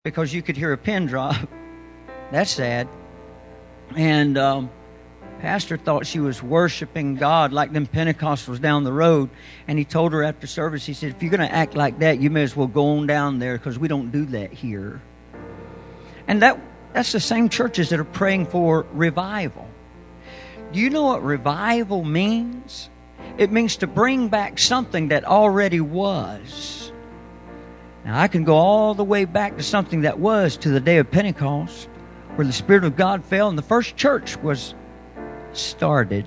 because you could hear a pin drop. That's sad. And Pastor thought she was worshiping God like them Pentecostals down the road. And he told her after service, he said, if you're going to act like that, you may as well go on down there because we don't do that here. And that's the same churches that are praying for revival. Do you know what revival means? It means to bring back something that already was. Now, I can go all the way back to something that was to the day of Pentecost, where the Spirit of God fell and the first church was started.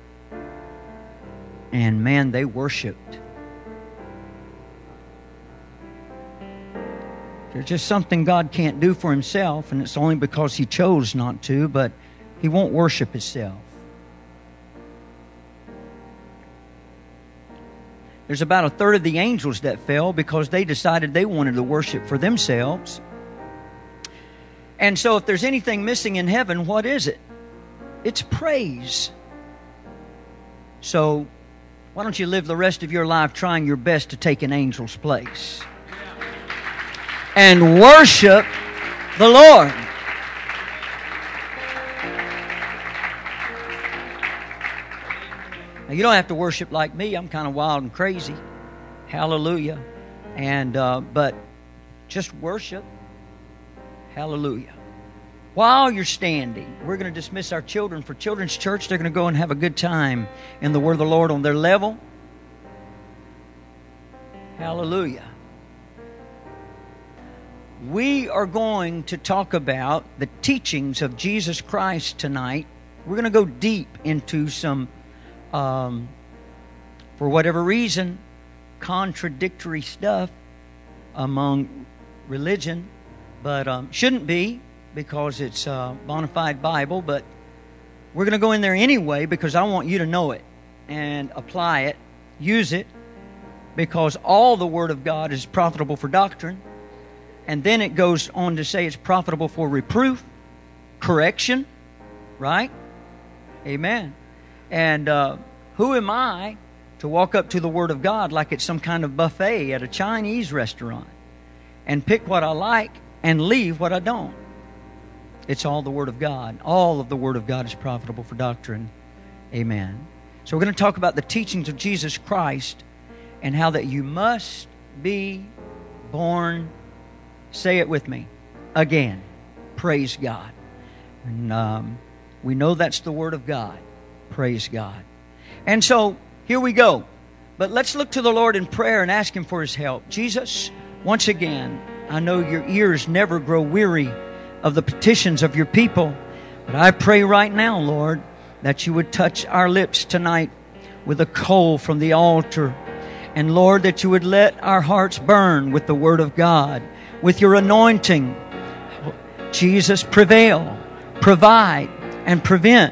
And man, they worshiped. There's just something God can't do for Himself, and it's only because He chose not to, but He won't worship Himself. There's about a third of the angels that fell because they decided they wanted to worship for themselves. And so if there's anything missing in heaven, what is it? It's praise. So why don't you live the rest of your life trying your best to take an angel's place and worship the Lord. Now, you don't have to worship like me. I'm kind of wild and crazy. Hallelujah. And but just worship. Hallelujah. While you're standing, we're going to dismiss our children for Children's Church. They're going to go and have a good time in the Word of the Lord on their level. Hallelujah. We are going to talk about the teachings of Jesus Christ tonight. We're going to go deep into some for whatever reason, contradictory stuff among religion, but shouldn't be because it's a bona fide Bible. But we're going to go in there anyway because I want you to know it and apply it, use it, because all the Word of God is profitable for doctrine. And then it goes on to say it's profitable for reproof, correction, right? Amen. And who am I to walk up to the Word of God like it's some kind of buffet at a Chinese restaurant and pick what I like and leave what I don't? It's all the Word of God. All of the Word of God is profitable for doctrine. Amen. So we're going to talk about the teachings of Jesus Christ and how that you must be born, say it with me, again. Praise God. And we know that's the Word of God. Praise God. And so, here we go. But let's look to the Lord in prayer and ask Him for His help. Jesus, once again, I know your ears never grow weary of the petitions of your people. But I pray right now, Lord, that you would touch our lips tonight with a coal from the altar. And Lord, that you would let our hearts burn with the Word of God, with your anointing. Jesus, prevail, provide, and prevent.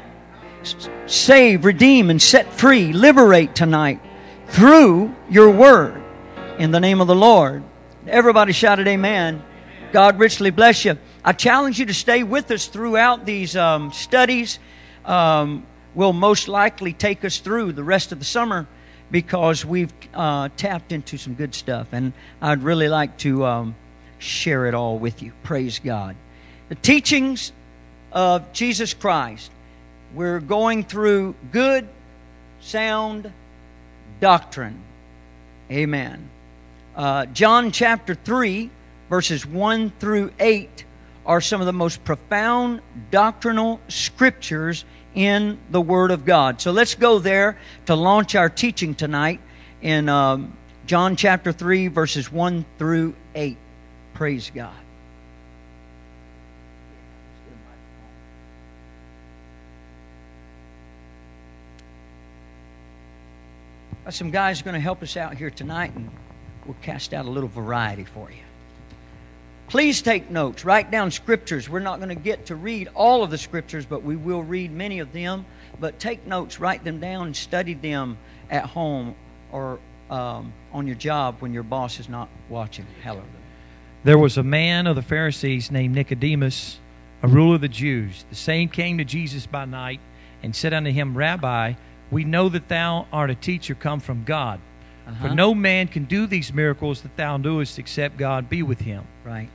Save, redeem, and set free, liberate tonight through your word. In the name of the Lord. Everybody shouted amen. God richly bless you. I challenge you to stay with us throughout these studies. Will most likely take us through the rest of the summer because we've tapped into some good stuff. And I'd really like to share it all with you. Praise God. The teachings of Jesus Christ. We're going through good, sound doctrine. Amen. John chapter 3, verses 1 through 8 are some of the most profound doctrinal scriptures in the Word of God. So let's go there to launch our teaching tonight in John chapter 3, verses 1 through 8. Praise God. Some guys are going to help us out here tonight, and we'll cast out a little variety for you. Please take notes. Write down scriptures. We're not going to get to read all of the scriptures, but we will read many of them. But take notes, write them down, and study them at home or on your job when your boss is not watching. Hallelujah. There was a man of the Pharisees named Nicodemus, a ruler of the Jews. The same came to Jesus by night and said unto him, Rabbi, we know that thou art a teacher come from God. For no man can do these miracles that thou doest except God be with him. Right.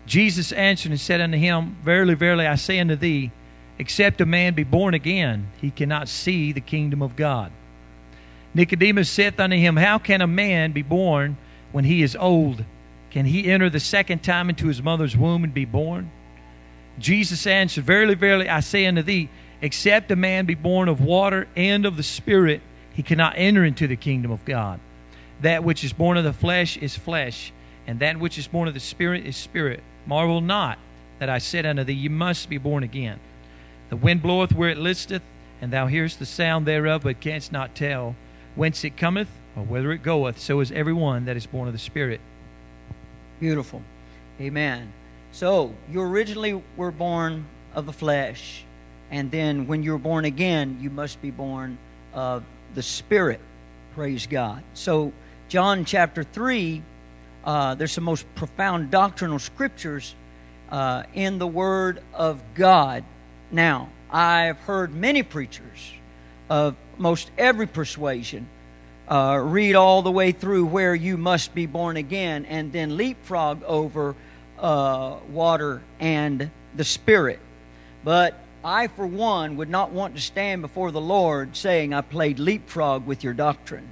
Jesus answered and said unto him, Verily, verily, I say unto thee, except a man be born again, he cannot see the kingdom of God. Nicodemus saith unto him, How can a man be born when he is old? Can he enter the second time into his mother's womb and be born? Jesus answered, Verily, verily, I say unto thee, except a man be born of water and of the Spirit, he cannot enter into the kingdom of God. That which is born of the flesh is flesh, and that which is born of the Spirit is spirit. Marvel not that I said unto thee, You must be born again. The wind bloweth where it listeth, and thou hearest the sound thereof, but canst not tell whence it cometh, or whither it goeth. So is every one that is born of the Spirit. Beautiful. Amen. So, you originally were born of the flesh, and then when you're born again, you must be born of the Spirit. Praise God. So, John chapter 3, there's some most profound doctrinal scriptures in the Word of God. Now, I've heard many preachers of most every persuasion read all the way through where you must be born again and then leapfrog over water and the Spirit. But I, for one, would not want to stand before the Lord saying I played leapfrog with your doctrine.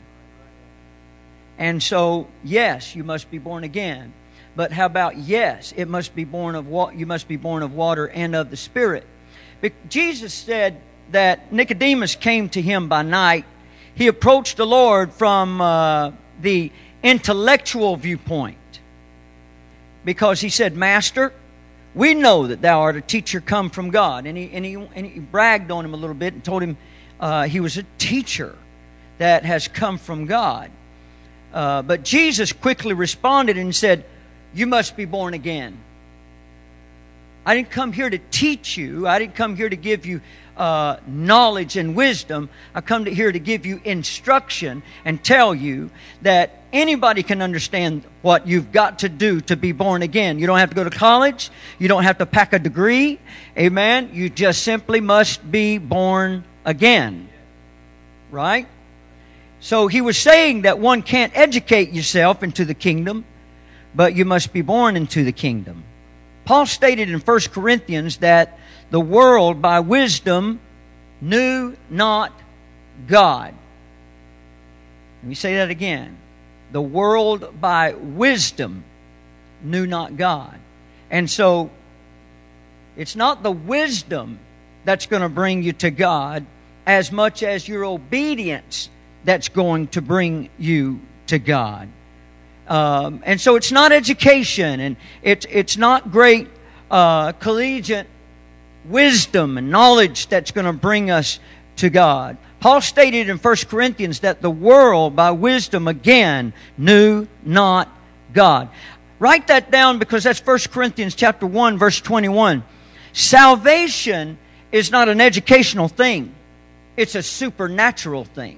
And so, yes, you must be born again. But how about yes, it must be born of you must be born of water and of the Spirit. Jesus said that Nicodemus came to him by night. He approached the Lord from the intellectual viewpoint, because he said, Master, we know that thou art a teacher come from God. And he bragged on him a little bit and told him he was a teacher that has come from God. But Jesus quickly responded and said, You must be born again. I didn't come here to teach you. I didn't come here to give you knowledge and wisdom. I come here to give you instruction and tell you that anybody can understand what you've got to do to be born again. You don't have to go to college. You don't have to pack a degree. Amen. You just simply must be born again. Right? So he was saying that one can't educate yourself into the kingdom, but you must be born into the kingdom. Paul stated in 1 Corinthians that the world by wisdom knew not God. Let me say that again. The world by wisdom knew not God. And so it's not the wisdom that's going to bring you to God as much as your obedience that's going to bring you to God. And so it's not education, and it's not great collegiate wisdom and knowledge that's going to bring us to God. Paul stated in 1 Corinthians that the world by wisdom again knew not God. Write that down, because that's 1 Corinthians chapter 1 verse 21. Salvation is not an educational thing. It's a supernatural thing.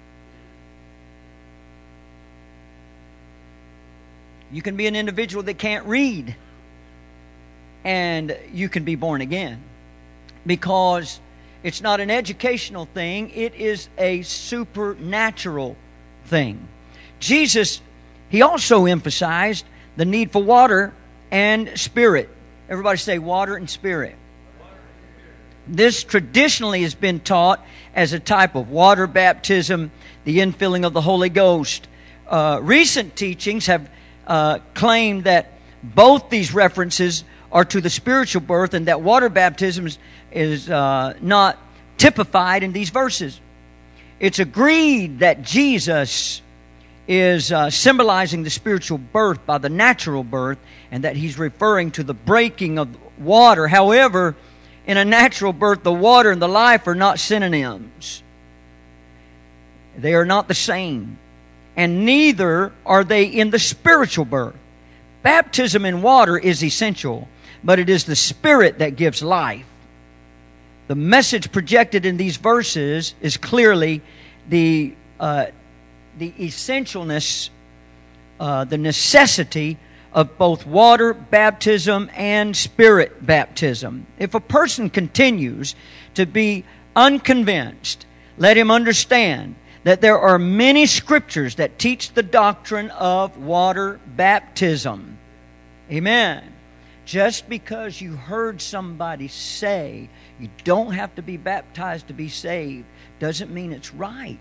You can be an individual that can't read, and you can be born again, because it's not an educational thing. It is a supernatural thing. Jesus, He also emphasized the need for water and Spirit. Everybody say water and Spirit. This traditionally has been taught as a type of water baptism, the infilling of the Holy Ghost. Recent teachings have claimed that both these references are to the spiritual birth, and that water baptism is not typified in these verses. It's agreed that Jesus is symbolizing the spiritual birth by the natural birth, and that He's referring to the breaking of water. However, in a natural birth, the water and the life are not synonyms. They are not the same. And neither are they in the spiritual birth. Baptism in water is essential, but it is the Spirit that gives life. The message projected in these verses is clearly the essentialness, the necessity of both water baptism and Spirit baptism. If a person continues to be unconvinced, let him understand that there are many scriptures that teach the doctrine of water baptism. Amen. Just because you heard somebody say you don't have to be baptized to be saved doesn't mean it's right.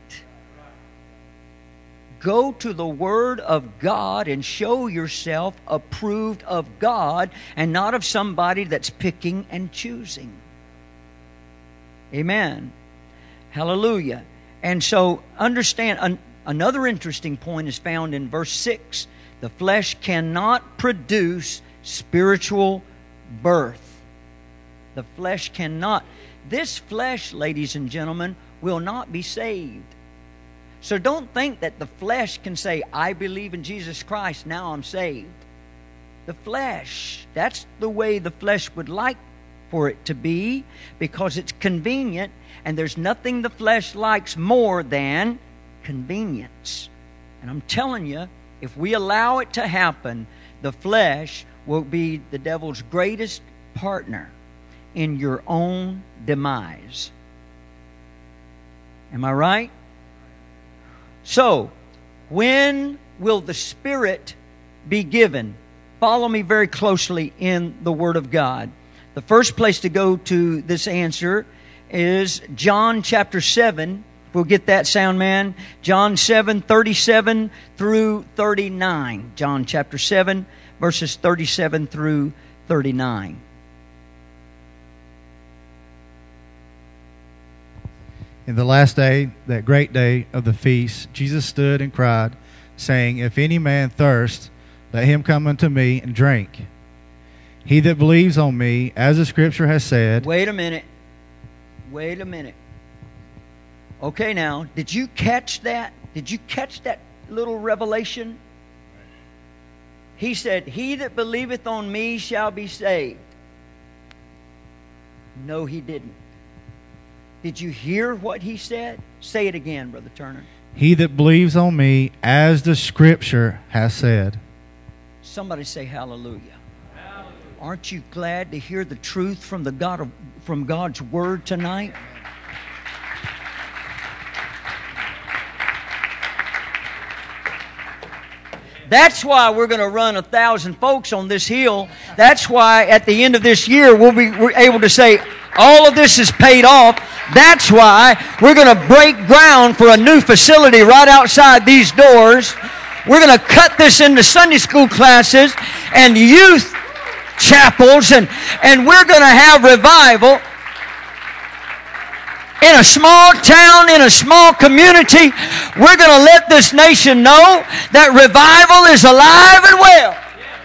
Go to the Word of God and show yourself approved of God and not of somebody that's picking and choosing. Amen. Hallelujah. And so understand, another interesting point is found in verse 6. The flesh cannot produce spiritual birth. The flesh cannot. This flesh, ladies and gentlemen, will not be saved. So don't think that the flesh can say, I believe in Jesus Christ, now I'm saved. The flesh, that's the way the flesh would like for it to be, because it's convenient, and there's nothing the flesh likes more than convenience. And I'm telling you, if we allow it to happen, the flesh will be the devil's greatest partner in your own demise. Am I right? So, when will the Spirit be given? Follow me very closely in the Word of God. The first place to go to this answer is John chapter 7. We'll get that, sound man. John 7, 37 through 39. John chapter 7, verses 37 through 39. In the last day, that great day of the feast, Jesus stood and cried, saying, If any man thirst, let him come unto me and drink. He that believes on me, as the Scripture has said... Wait a minute. Okay, now, did you catch that? Did you catch that little revelation? He said, He that believeth on me shall be saved. No, he didn't. Did you hear what he said? Say it again, Brother Turner. He that believes on me, as the Scripture has said. Somebody say hallelujah. Hallelujah. Aren't you glad to hear the truth from from God's Word tonight? That's why we're going to run 1,000 folks on this hill. That's why at the end of this year we're able to say all of this is paid off. That's why we're going to break ground for a new facility right outside these doors. We're going to cut this into Sunday school classes and youth chapels, and we're going to have revival in a small town, in a small community. We're going to let this nation know that revival is alive and well.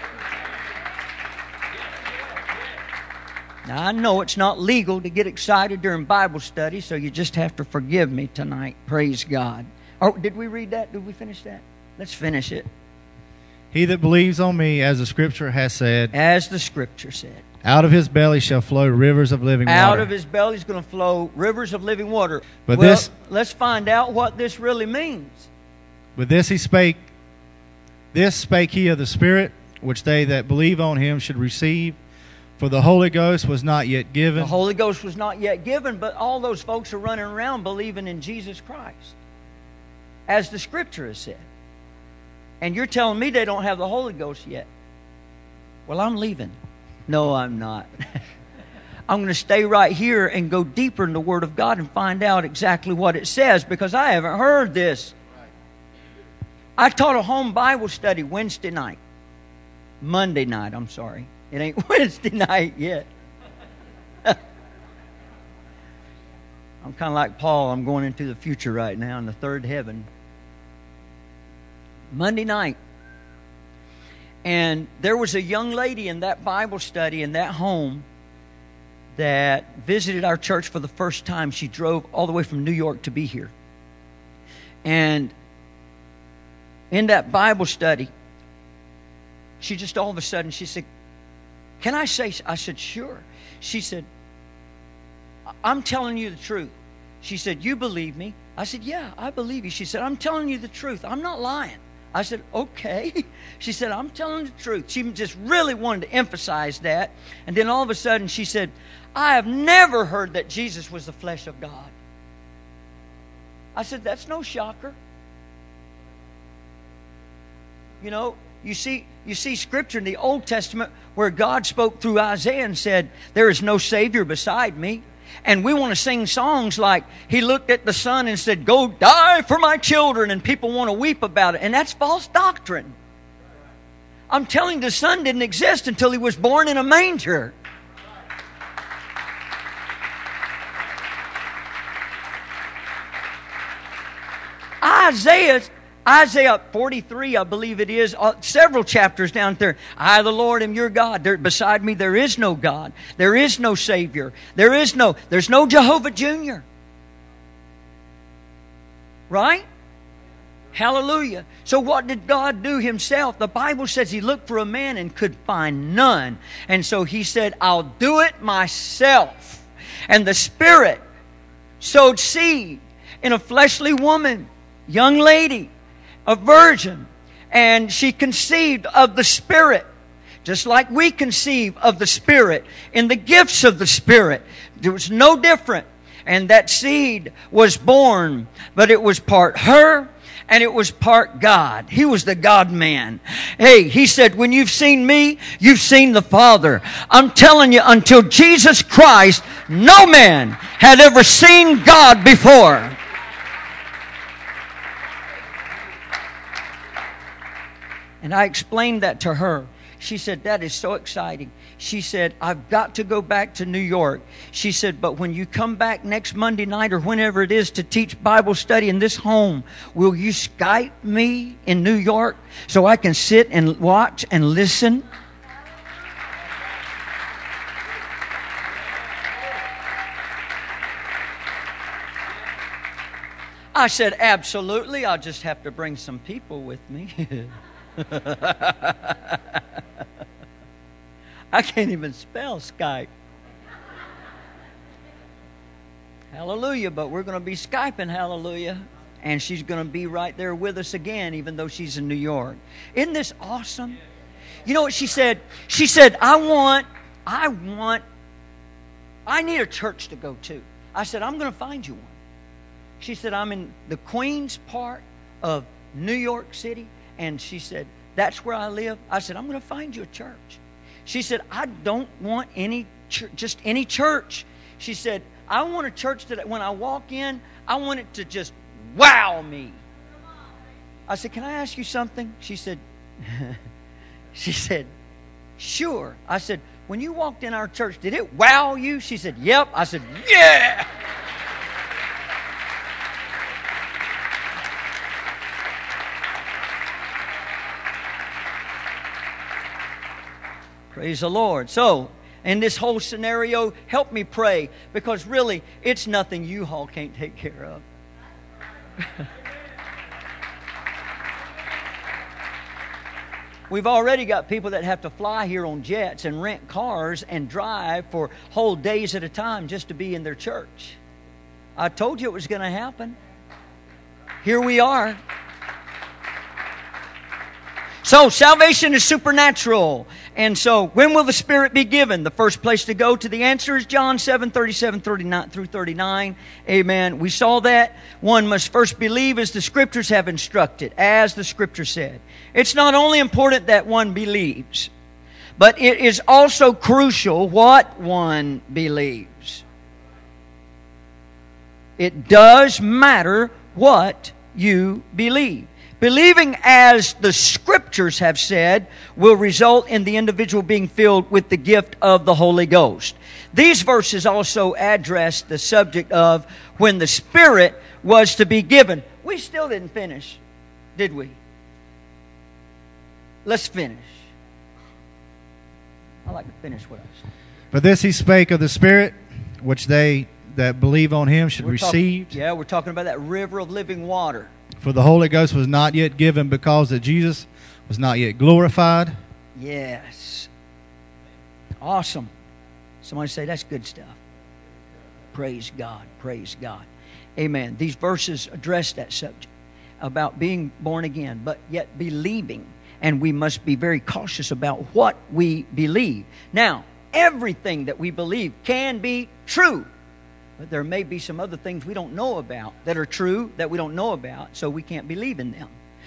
Now, I know it's not legal to get excited during Bible study, so you just have to forgive me tonight. Praise God. Oh, did we read that? Did we finish that? Let's finish it. He that believes on me, as the Scripture has said. As the Scripture said. Out of his belly shall flow rivers of living water. Out of his belly is going to flow rivers of living water. But let's find out what this really means. But this spake he of the Spirit, which they that believe on him should receive. For the Holy Ghost was not yet given. The Holy Ghost was not yet given, but all those folks are running around believing in Jesus Christ, as the Scripture has said. And you're telling me they don't have the Holy Ghost yet. Well, I'm leaving. No, I'm not. I'm going to stay right here and go deeper in the Word of God and find out exactly what it says, because I haven't heard this. I taught a home Bible study Monday night, I'm sorry. It ain't Wednesday night yet. I'm kind of like Paul. I'm going into the future right now in the third heaven. Monday night. And there was a young lady in that Bible study in that home that visited our church for the first time. She drove all the way from New York to be here. And in that Bible study, she just all of a sudden, she said, "Can I say?" I said, "Sure." She said, "I'm telling you the truth." She said, "You believe me?" I said, "Yeah, I believe you." She said, "I'm telling you the truth. I'm not lying." I said, "Okay." She said, "I'm telling the truth." She just really wanted to emphasize that. And then all of a sudden she said, "I have never heard that Jesus was the flesh of God." I said, "That's no shocker. You know, you see Scripture in the Old Testament where God spoke through Isaiah and said, there is no Savior beside me. And we want to sing songs like, He looked at the Son and said, go die for my children. And people want to weep about it. And that's false doctrine. I'm telling you, the Son didn't exist until He was born in a manger. Isaiah 43, I believe it is, several chapters down there. I, the Lord, am your God. Beside me there is no God. There is no Savior. There's no Jehovah Jr. Right? Hallelujah. So what did God do Himself? The Bible says He looked for a man and could find none. And so He said, I'll do it myself. And the Spirit sowed seed in a fleshly woman, young lady, a virgin, and she conceived of the Spirit, just like we conceive of the Spirit in the gifts of the Spirit. There was no different. And that seed was born, but it was part her and it was part God. He was the God-man. Hey, He said, when you've seen me, you've seen the Father. I'm telling you, until Jesus Christ, no man had ever seen God before. And I explained that to her. She said, that is so exciting. She said, I've got to go back to New York. She said, but when you come back next Monday night or whenever it is to teach Bible study in this home, will you Skype me in New York so I can sit and watch and listen? I said, absolutely. I'll just have to bring some people with me. I can't even spell Skype. Hallelujah, but we're going to be Skyping, hallelujah. And she's going to be right there with us again, even though she's in New York. Isn't this awesome? You know what she said? She said, I need a church to go to. I said, I'm going to find you one. She said, I'm in the Queens part of New York City. And she said, that's where I live. I said, I'm going to find you a church. She said, I don't want just any church. She said, I want a church that when I walk in, I want it to just wow me. I said, can I ask you something? She said, sure. I said, when you walked in our church, did it wow you? She said, yep. I said, yeah. Praise the Lord. So, in this whole scenario, help me pray, because really, it's nothing U-Haul can't take care of. We've already got people that have to fly here on jets and rent cars and drive for whole days at a time just to be in their church. I told you it was going to happen. Here we are. So, salvation is supernatural. And so, when will the Spirit be given? The first place to go to the answer is John 7:37 through 39. Amen. We saw that. One must first believe as the Scriptures have instructed, as the Scripture said. It's not only important that one believes, but it is also crucial what one believes. It does matter what you believe. Believing as the Scriptures have said will result in the individual being filled with the gift of the Holy Ghost. These verses also address the subject of when the Spirit was to be given. We still didn't finish, did we? Let's finish. I like to finish what I said. For this He spake of the Spirit, which they that believe on Him should receive. We're talking about that river of living water. For the Holy Ghost was not yet given because that Jesus was not yet glorified. Yes. Awesome. Somebody say, that's good stuff. Praise God. Praise God. Amen. These verses address that subject about being born again, but yet believing. And we must be very cautious about what we believe. Now, everything that we believe can be true. But there may be some other things we don't know about that are true that we don't know about, so we can't believe in them.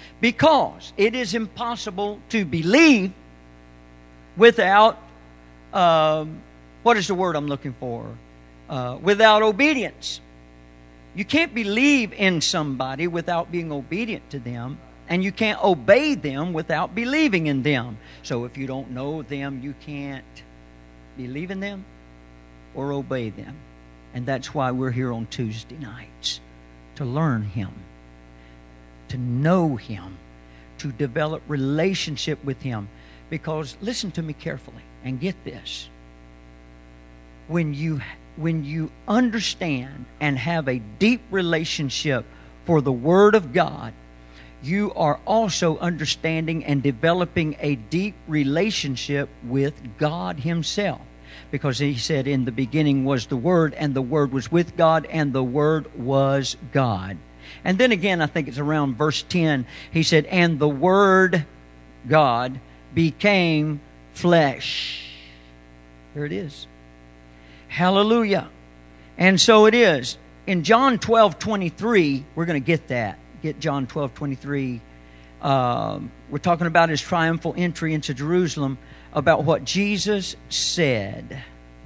Because it is impossible to believe without, what is the word I'm looking for? Without obedience. You can't believe in somebody without being obedient to them. And you can't obey them without believing in them. So if you don't know them, you can't believe in them or obey them. And that's why we're here on Tuesday nights. To learn Him. To know Him. To develop relationship with Him. Because, listen to me carefully and get this. When you understand and have a deep relationship for the Word of God, you are also understanding and developing a deep relationship with God Himself. Because He said, in the beginning was the Word, and the Word was with God, and the Word was God. And then again, I think it's around verse 10, He said, and the Word, God, became flesh. Here it is. Hallelujah. And so it is. In John 12:23, we're going to get that. Get John 12:23. We're talking about His triumphal entry into Jerusalem, about what Jesus said.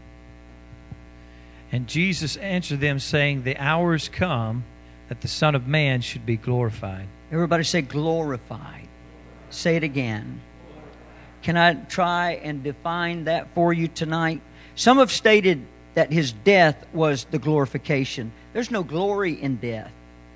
And Jesus answered them, saying, the hour is come that the Son of Man should be glorified. Everybody say glorified. Say it again. Can I try and define that for you tonight? Some have stated that His death was the glorification. There's no glory in death.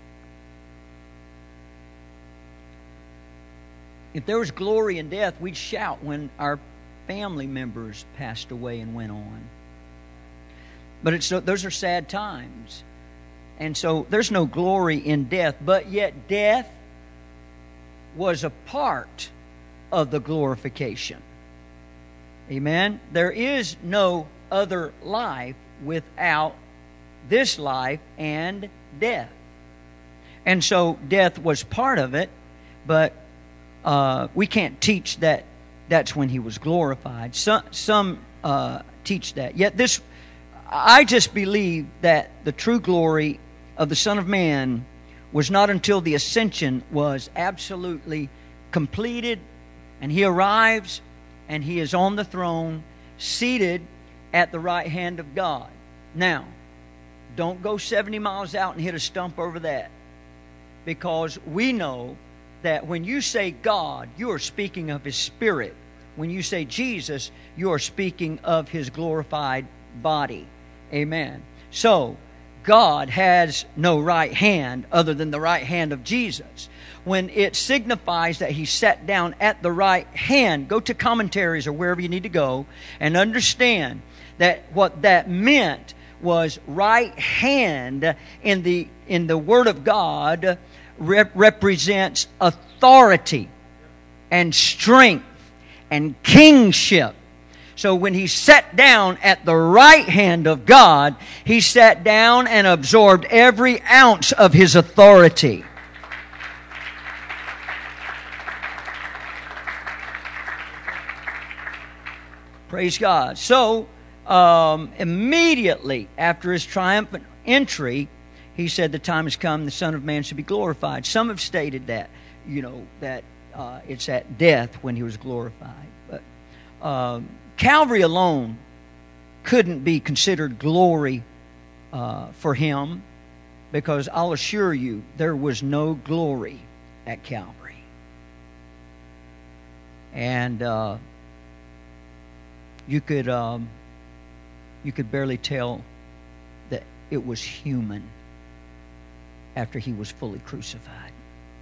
If there was glory in death, we'd shout when our family members passed away and went on. But those are sad times. And so there's no glory in death. But yet death was a part of the glorification. Amen? There is no other life without this life and death. And so death was part of it, but we can't teach that that's when He was glorified. Some teach that. Yet I just believe that the true glory of the Son of Man was not until the ascension was absolutely completed, and He arrives and He is on the throne, seated at the right hand of God. Now, don't go 70 miles out and hit a stump over that, because we know that when you say God, you are speaking of His Spirit. When you say Jesus, you are speaking of His glorified body. Amen. So, God has no right hand other than the right hand of Jesus. When it signifies that He sat down at the right hand, go to commentaries or wherever you need to go and understand that what that meant was right hand in the Word of God represents authority and strength and kingship. So when He sat down at the right hand of God, He sat down and absorbed every ounce of His authority. Praise God. So, immediately after His triumphant entry, He said, the time has come, the Son of Man should be glorified. Some have stated that, that it's at death when He was glorified. But Calvary alone couldn't be considered glory for Him, because I'll assure you, there was no glory at Calvary. And you could barely tell that it was human after He was fully crucified.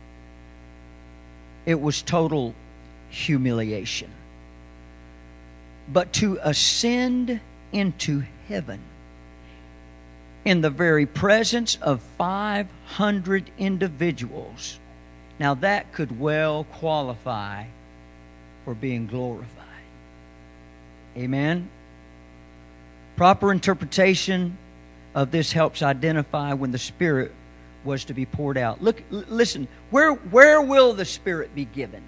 It was total humiliation. But to ascend into heaven in the very presence of 500 individuals, now that could well qualify for being glorified. Amen? Proper interpretation of this helps identify when the Spirit was to be poured out. Listen, where will the Spirit be given?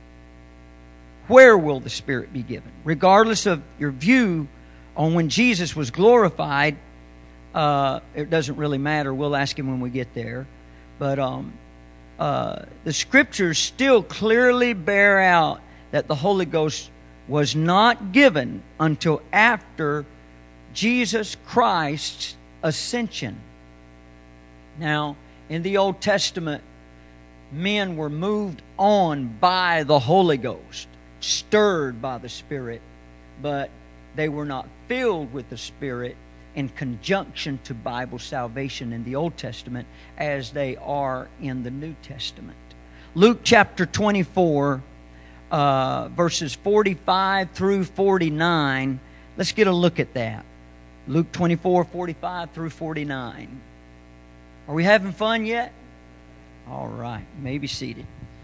Where will the Spirit be given? Regardless of your view on when Jesus was glorified, it doesn't really matter. We'll ask Him when we get there. But the Scriptures still clearly bear out that the Holy Ghost was not given until after Jesus Christ's ascension. Now, in the Old Testament, men were moved on by the Holy Ghost, stirred by the Spirit, but they were not filled with the Spirit in conjunction to Bible salvation in the Old Testament as they are in the New Testament. Luke chapter 24, verses 45 through 49. Let's get a look at that. Luke 24, 45 through 49. Are we having fun yet? All right. You may be seated.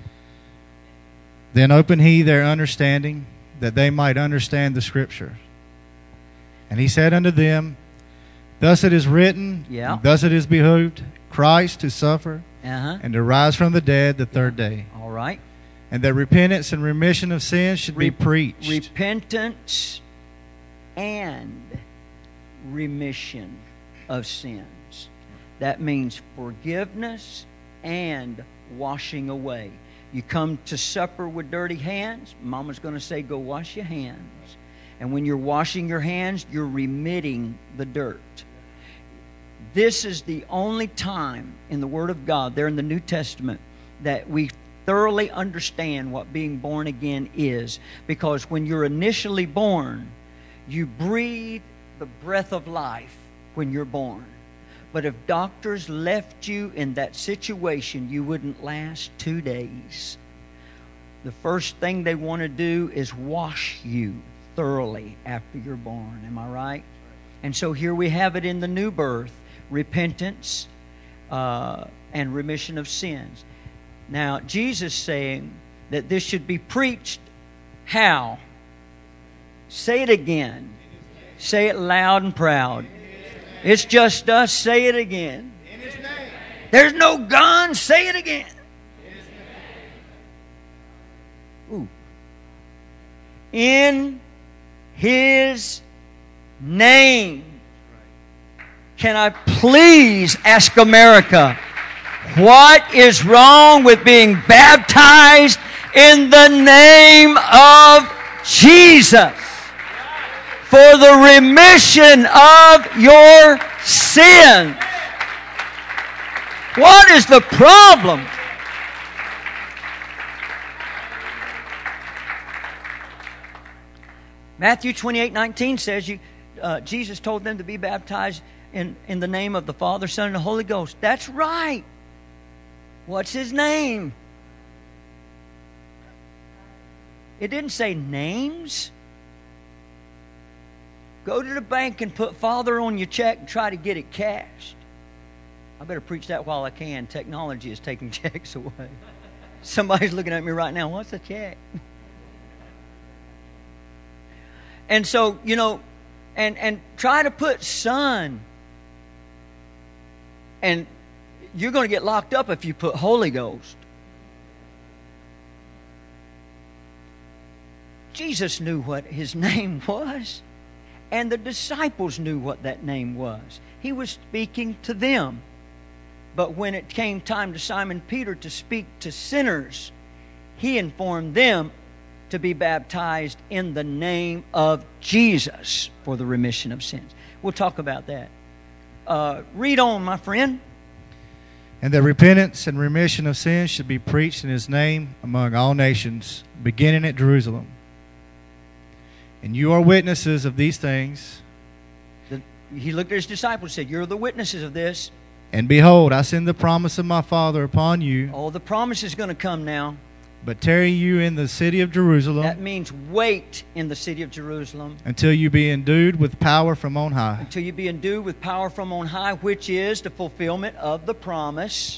Then opened he their understanding, that they might understand the Scriptures. And he said unto them, Thus it is written, Yeah. thus it is behoved Christ to suffer Uh-huh. and to rise from the dead the third day. All right. And that repentance and remission of sins should be preached. Repentance and remission of sins. That means forgiveness and washing away. You come to supper with dirty hands, Mama's going to say, go wash your hands. And when you're washing your hands, you're remitting the dirt. This is the only time in the Word of God, there in the New Testament, that we thoroughly understand what being born again is. Because when you're initially born, you breathe the breath of life when you're born. But if doctors left you in that situation, you wouldn't last 2 days. The first thing they want to do is wash you thoroughly after you're born. Am I right? And so here we have it in the new birth. Repentance and remission of sins. Now, Jesus saying that this should be preached how? Say it again. Say it loud and proud. It's just us. Say it again. There's no gun. Say it again. Ooh. In His name. Can I please ask America, what is wrong with being baptized in the name of Jesus for the remission of your sins? What is the problem? Matthew 28:19 says Jesus told them to be baptized in the name of the Father, Son, and the Holy Ghost. That's right. What's His name? It didn't say names. Go to the bank and put Father on your check and try to get it cashed. I better preach that while I can. Technology is taking checks away. Somebody's looking at me right now. What's a check? And so, and try to put Son. And you're going to get locked up if you put Holy Ghost. Jesus knew what His name was. And the disciples knew what that name was. He was speaking to them. But when it came time to Simon Peter to speak to sinners, He informed them to be baptized in the name of Jesus for the remission of sins. We'll talk about that. Read on, my friend. And that repentance and remission of sins should be preached in His name among all nations, beginning at Jerusalem. And you are witnesses of these things. He looked at His disciples and said, you're the witnesses of this. And behold, I send the promise of my Father upon you. Oh, the promise is going to come now. But tarry you in the city of Jerusalem. That means wait in the city of Jerusalem. Until you be endued with power from on high. Until you be endued with power from on high, which is the fulfillment of the promise.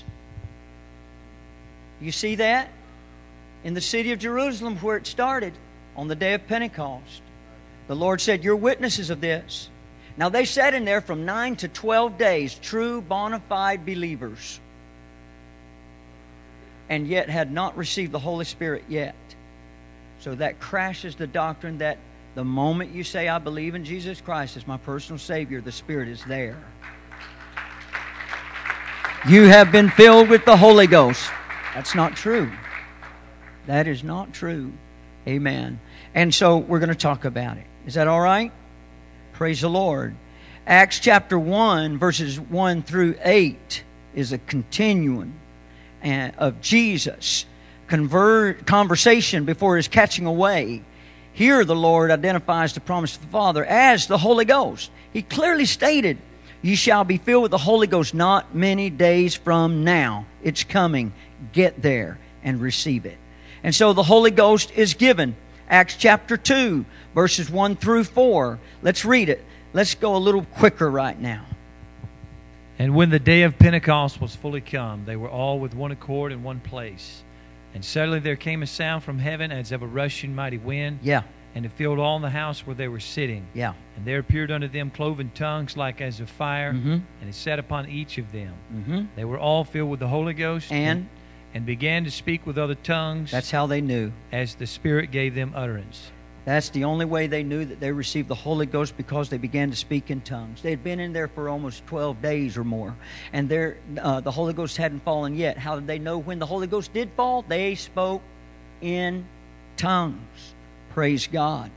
You see that? In the city of Jerusalem where it started on the day of Pentecost. The Lord said, you're witnesses of this. Now they sat in there from 9 to 12 days, true bona fide believers, and yet had not received the Holy Spirit yet. So that crashes the doctrine that the moment you say, I believe in Jesus Christ as my personal Savior, the Spirit is there. You have been filled with the Holy Ghost. That's not true. That is not true. Amen. And so we're going to talk about it. Is that all right? Praise the Lord. Acts chapter 1, verses 1 through 8 is a continuing of Jesus' conversation before His catching away. Here the Lord identifies the promise of the Father as the Holy Ghost. He clearly stated, "You shall be filled with the Holy Ghost not many days from now." It's coming. Get there and receive it. And so the Holy Ghost is given. Acts chapter 2, verses 1 through 4. Let's read it. Let's go a little quicker right now. And when the day of Pentecost was fully come, they were all with one accord in one place. And suddenly there came a sound from heaven as of a rushing mighty wind. Yeah. And it filled all in the house where they were sitting. Yeah. And there appeared unto them cloven tongues like as of fire, Mm-hmm. and it sat upon each of them. Mm-hmm. They were all filled with the Holy Ghost And began to speak with other tongues that's how they knew. as the Spirit gave them utterance. That's the only way they knew that they received the Holy Ghost, because they began to speak in tongues. They had been in there for almost 12 days or more, and the Holy Ghost hadn't fallen yet. How did they know when the Holy Ghost did fall? They spoke in tongues. Praise God.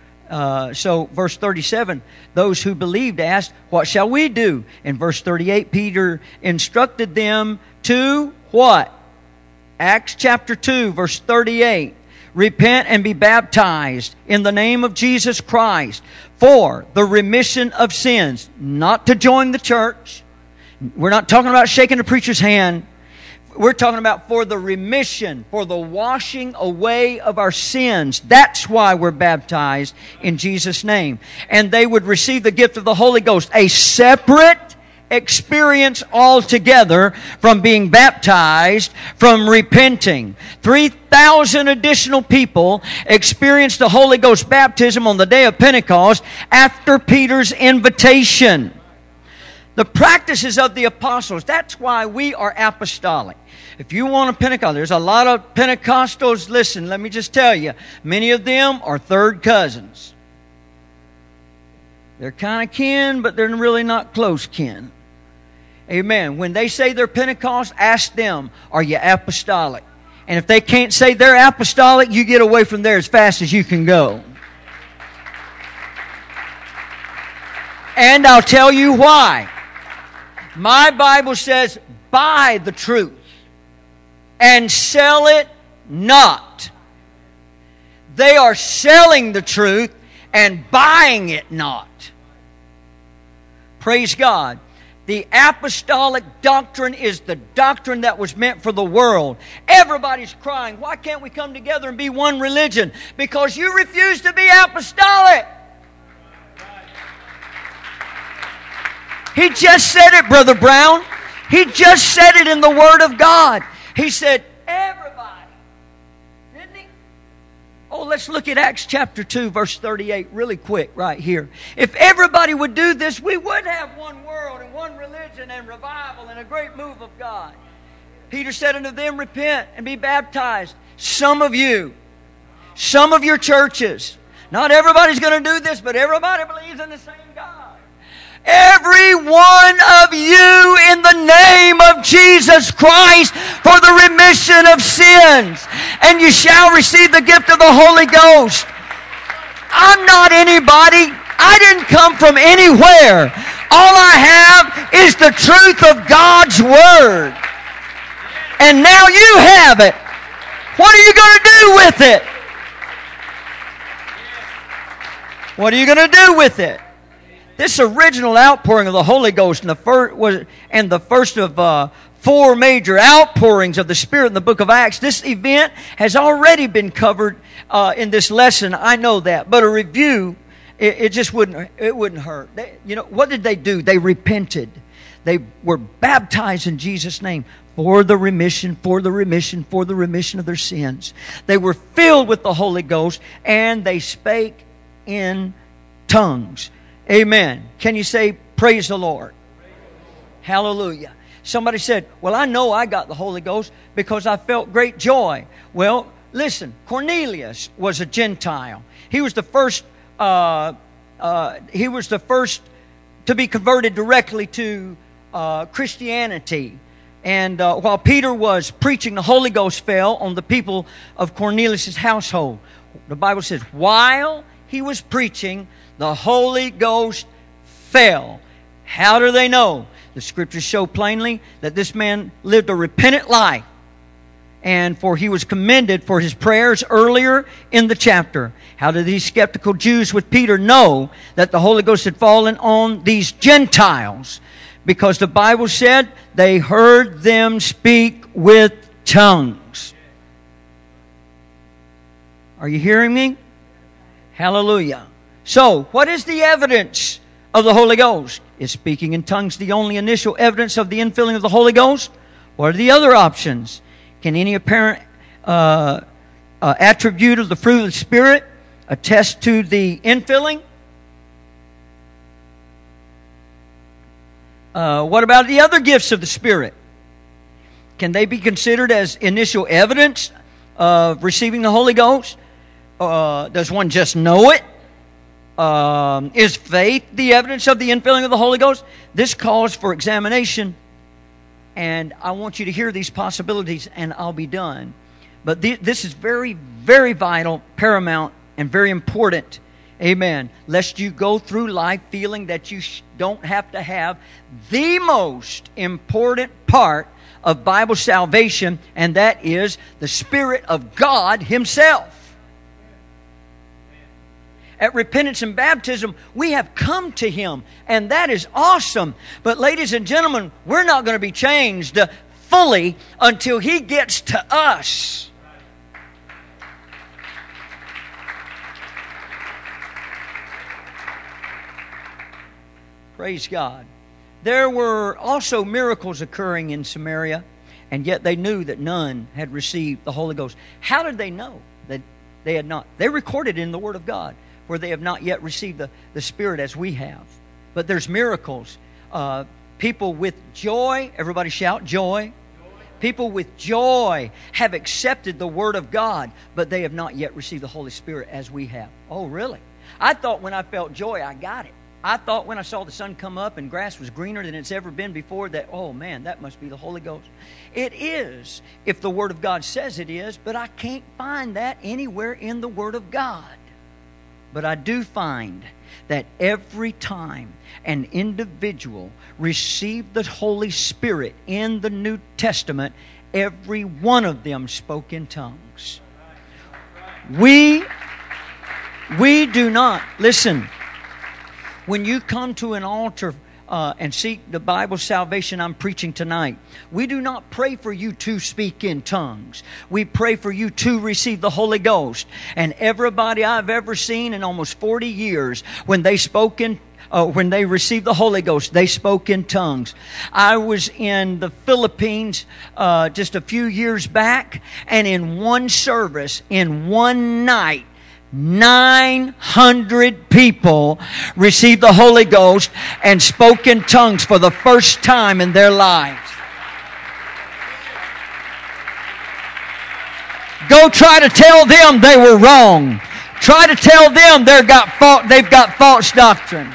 So verse 37, those who believed asked, "What shall we do?" In verse 38, Peter instructed them to what? Acts chapter 2, verse 38. "Repent and be baptized in the name of Jesus Christ for the remission of sins." Not to join the church. We're not talking about shaking the preacher's hand. We're talking about for the remission, for the washing away of our sins. That's why we're baptized in Jesus' name. And they would receive the gift of the Holy Ghost, a separate experience altogether from being baptized, from repenting. 3,000 additional people experienced the Holy Ghost baptism on the day of Pentecost after Peter's invitation. The practices of the apostles, that's why we are apostolic. If you want a Pentecost, there's a lot of Pentecostals. Listen, let me just tell you, many of them are third cousins. They're kind of kin, but they're really not close kin. Amen. When they say they're Pentecost, ask them, are you apostolic? And if they can't say they're apostolic, you get away from there as fast as you can go. And I'll tell you why. My Bible says, buy the truth and sell it not. They are selling the truth and buying it not. Praise God. The apostolic doctrine is the doctrine that was meant for the world. Everybody's crying, why can't we come together and be one religion? Because you refuse to be apostolic. He just said it, Brother Brown. He just said it in the Word of God. He said, everybody. Didn't he? Oh, let's look at Acts chapter 2, verse 38 really quick right here. If everybody would do this, we would have one world and one religion and revival and a great move of God. Peter said unto them, repent and be baptized. Some of you, some of your churches. Not everybody's going to do this, but everybody believes in the same God. Every one of you in the name of Jesus Christ for the remission of sins. And you shall receive the gift of the Holy Ghost. I'm not anybody. I didn't come from anywhere. All I have is the truth of God's Word. And now you have it. What are you going to do with it? What are you going to do with it? This original outpouring of the Holy Ghost and the first of four major outpourings of the Spirit in the book of Acts, this event has already been covered in this lesson. I know that, but a review, it just wouldn't hurt. What did they do? They repented. They were baptized in Jesus' name for the remission of their sins. They were filled with the Holy Ghost and they spake in tongues. Amen. Can you say, praise the Lord? Hallelujah. Somebody said, well, I know I got the Holy Ghost because I felt great joy. Well, listen, Cornelius was a Gentile. He was the first to be converted directly to Christianity. And while Peter was preaching, the Holy Ghost fell on the people of Cornelius' household. The Bible says, while he was preaching, the Holy Ghost fell. How do they know? The Scriptures show plainly that this man lived a repentant life. And for he was commended for his prayers earlier in the chapter. How did these skeptical Jews with Peter know that the Holy Ghost had fallen on these Gentiles? Because the Bible said they heard them speak with tongues. Are you hearing me? Hallelujah. So, what is the evidence of the Holy Ghost? Is speaking in tongues the only initial evidence of the infilling of the Holy Ghost? What are the other options? Can any apparent attribute of the fruit of the Spirit attest to the infilling? What about the other gifts of the Spirit? Can they be considered as initial evidence of receiving the Holy Ghost? Does one just know it? Is faith the evidence of the infilling of the Holy Ghost? This calls for examination. And I want you to hear these possibilities, and I'll be done. But this is very, very vital, paramount, and very important. Amen. Lest you go through life feeling that you don't have to have the most important part of Bible salvation, and that is the Spirit of God Himself. At repentance and baptism, we have come to Him, and that is awesome. But ladies and gentlemen, we're not going to be changed fully until He gets to us. Praise God. There were also miracles occurring in Samaria, and yet they knew that none had received the Holy Ghost. How did they know that they had not? They recorded in the Word of God, where they have not yet received the Spirit as we have. But there's miracles. People with joy, everybody shout, joy. People with joy have accepted the Word of God, but they have not yet received the Holy Spirit as we have. Oh, really? I thought when I felt joy, I got it. I thought when I saw the sun come up and grass was greener than it's ever been before that, oh man, that must be the Holy Ghost. It is, if the Word of God says it is, but I can't find that anywhere in the Word of God. But I do find that every time an individual received the Holy Spirit in the New Testament, every one of them spoke in tongues. We do not, listen, when you come to an altar and seek the Bible salvation I'm preaching tonight, we do not pray for you to speak in tongues. We pray for you to receive the Holy Ghost. And everybody I've ever seen in almost 40 years, when they received the Holy Ghost, they spoke in tongues. I was in the Philippines just a few years back, and in one service, in one night, 900 people received the Holy Ghost and spoke in tongues for the first time in their lives. Go try to tell them they were wrong. Try to tell them they've got false doctrine.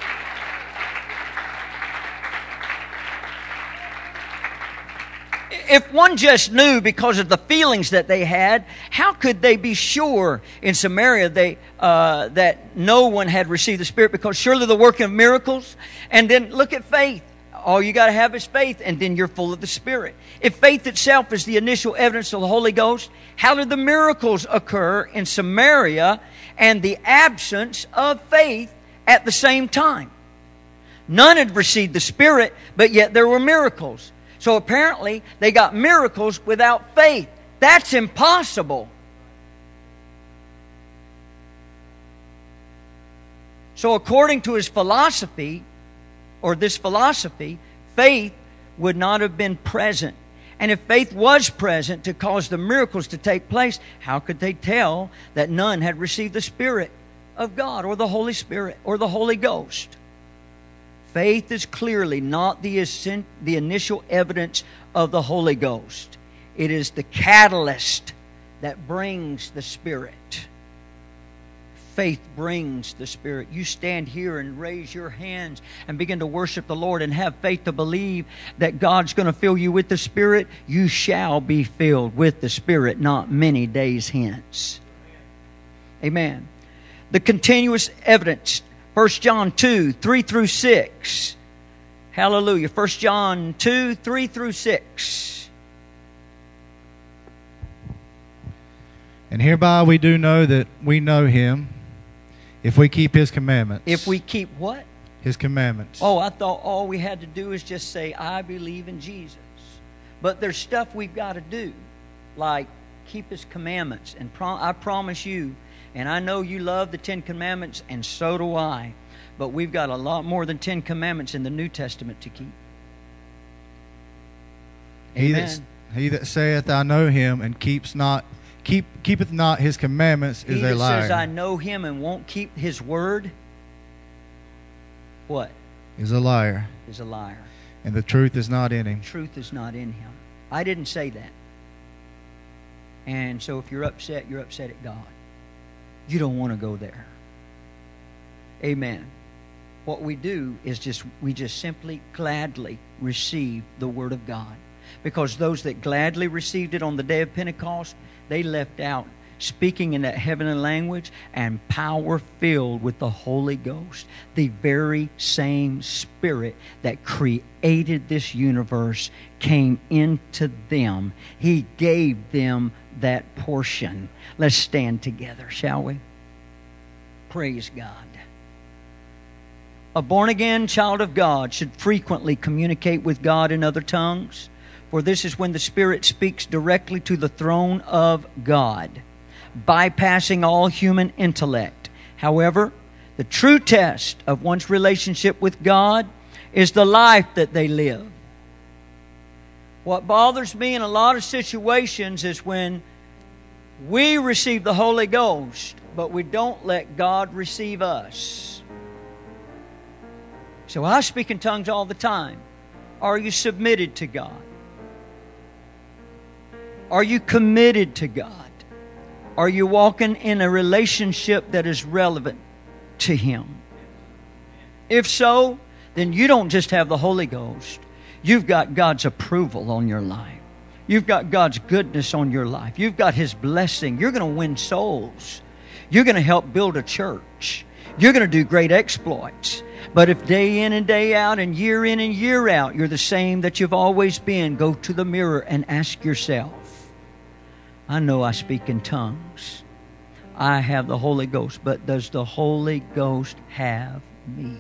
If one just knew because of the feelings that they had, how could they be sure in Samaria that no one had received the Spirit? Because surely the working of miracles. And then look at faith. All you got to have is faith, and then you're full of the Spirit. If faith itself is the initial evidence of the Holy Ghost, how did the miracles occur in Samaria and the absence of faith at the same time? None had received the Spirit, but yet there were miracles. So apparently, they got miracles without faith. That's impossible. So according to his philosophy, or this philosophy, faith would not have been present. And if faith was present to cause the miracles to take place, how could they tell that none had received the Spirit of God, or the Holy Spirit, or the Holy Ghost? Faith is clearly not the initial evidence of the Holy Ghost. It is the catalyst that brings the Spirit. faith brings the Spirit. You stand here and raise your hands and begin to worship the Lord and have faith to believe that God's going to fill you with the Spirit. You shall be filled with the Spirit not many days hence. Amen. The continuous evidence, 1 John 2, 3 through 6. Hallelujah. 1 John 2, 3 through 6. And hereby we do know that we know Him, if we keep His commandments. If we keep what? His commandments. Oh, I thought all we had to do is just say, I believe in Jesus. But there's stuff we've got to do, like keep His commandments. And I promise you, and I know you love the 10 Commandments, and so do I, but we've got a lot more than 10 Commandments in the New Testament to keep. Amen. He that saith, I know Him, and keepeth not His commandments is a liar. He that says, I know Him and won't keep His word, what? Is a liar. Is a liar. And the truth is not in him. Truth is not in him. I didn't say that. And so if you're upset at God. You don't want to go there. Amen. What we do is we just simply gladly receive the Word of God. Because those that gladly received it on the day of Pentecost, they left out speaking in that heavenly language and power filled with the Holy Ghost. The very same Spirit that created this universe came into them. He gave them that portion. Let's stand together, shall we? Praise God. A born-again child of God should frequently communicate with God in other tongues, for this is when the Spirit speaks directly to the throne of God, bypassing all human intellect. However, the true test of one's relationship with God is the life that they live. What bothers me in a lot of situations is when we receive the Holy Ghost, but we don't let God receive us. So I speak in tongues all the time. Are you submitted to God? Are you committed to God? Are you walking in a relationship that is relevant to Him? If so, then you don't just have the Holy Ghost. You've got God's approval on your life. You've got God's goodness on your life. You've got His blessing. You're going to win souls. You're going to help build a church. You're going to do great exploits. But if day in and day out and year in and year out, you're the same that you've always been, go to the mirror and ask yourself, I know I speak in tongues. I have the Holy Ghost, but does the Holy Ghost have me?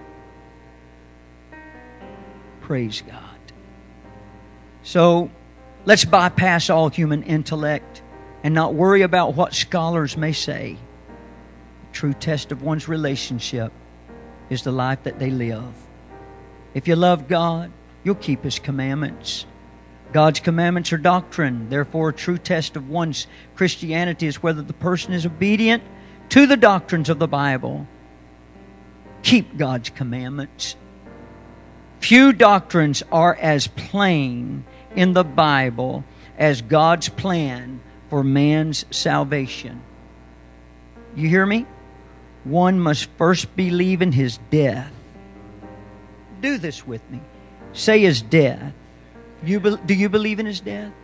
Praise God. So, let's bypass all human intellect and not worry about what scholars may say. The true test of one's relationship is the life that they live. If you love God, you'll keep His commandments. God's commandments are doctrine. Therefore, a true test of one's Christianity is whether the person is obedient to the doctrines of the Bible. Keep God's commandments. Few doctrines are as plain in the Bible as God's plan for man's salvation. You hear me? One must first believe in His death. Do this with me. Say His death. Do you believe in His death?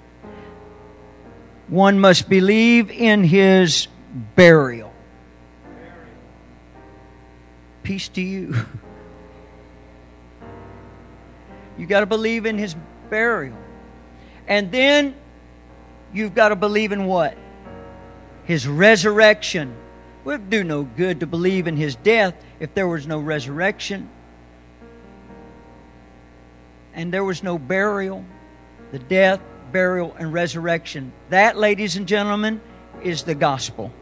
One must believe in His burial. Peace to you. You got to believe in His burial. And then you've got to believe in what? His resurrection. It would do no good to believe in His death if there was no resurrection. And there was no burial. The death, burial, and resurrection. That, ladies and gentlemen, is the gospel.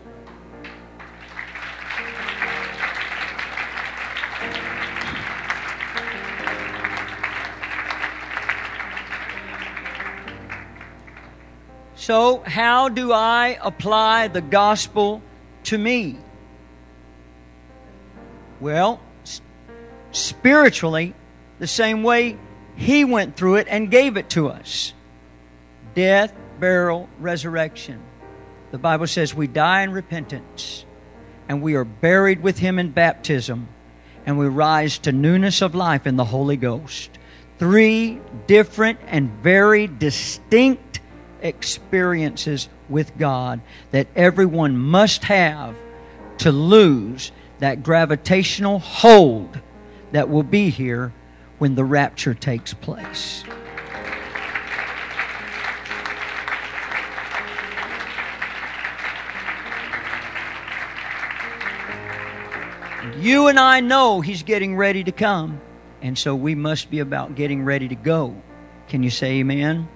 So, how do I apply the gospel to me? Well, spiritually, the same way He went through it and gave it to us. Death, burial, resurrection. The Bible says we die in repentance and we are buried with Him in baptism, and we rise to newness of life in the Holy Ghost. 3 different and very distinct experiences with God that everyone must have to lose that gravitational hold that will be here when the rapture takes place. You and I know He's getting ready to come, and so we must be about getting ready to go. Can you say amen?